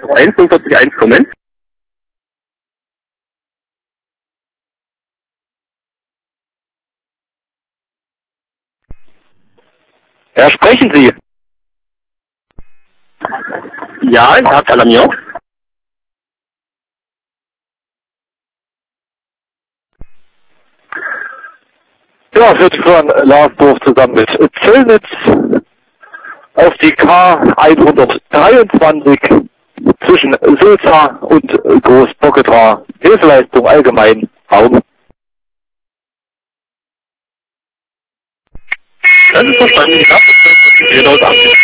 1,45,1, Moment. Ja, sprechen Sie. Ja, Herr Salamier. Ja, für die von Larsdorf zusammen mit Zöllnitz auf die K123 zwischen Sulza und Großbocketra. Hilfeleistung allgemein Raum. Das ist verstanden, ja.